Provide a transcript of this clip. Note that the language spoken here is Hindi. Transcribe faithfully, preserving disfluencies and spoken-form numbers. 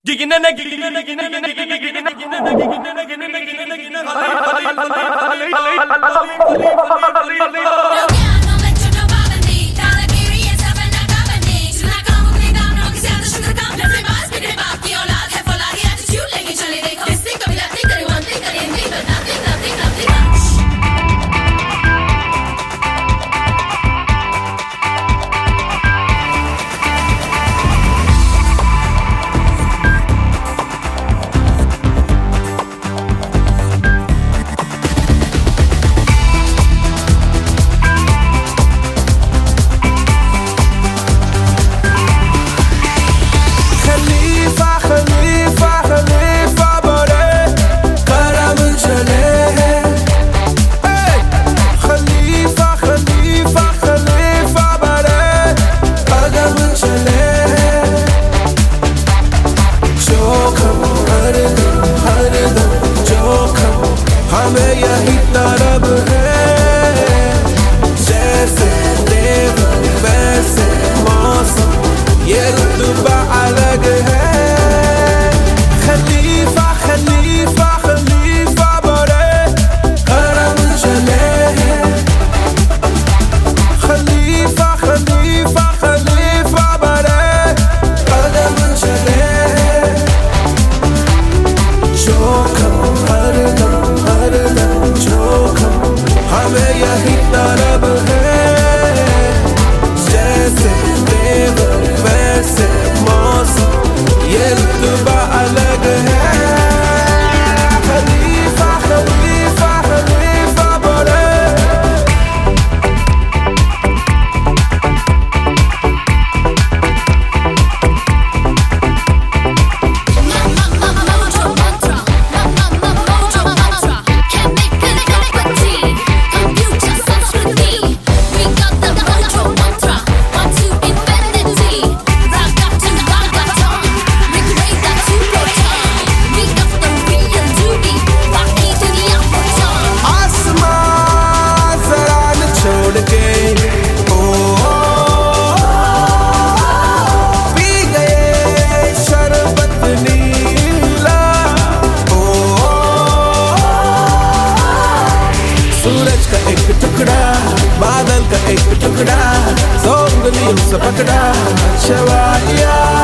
हमें यही तरब है, जैसे देव वैसे मौसम, ये रुतबा अलग है। खलीफा खलीफा खलीफा बड़े करम चले हैं, खलीफा खलीफा खलीफा बड़े कदम चले हैं। जोखम हर दम हर दम जोखम, हमें यही तरब है, जैसे देव वैसे मौसम, ये रुतबा अलग है। खलीफा खलीफा खलीफा बड़े सूरज का एक टुकड़ा, बादल का एक टुकड़ा, सौ उंगलियों से पकड़ा, शवालिया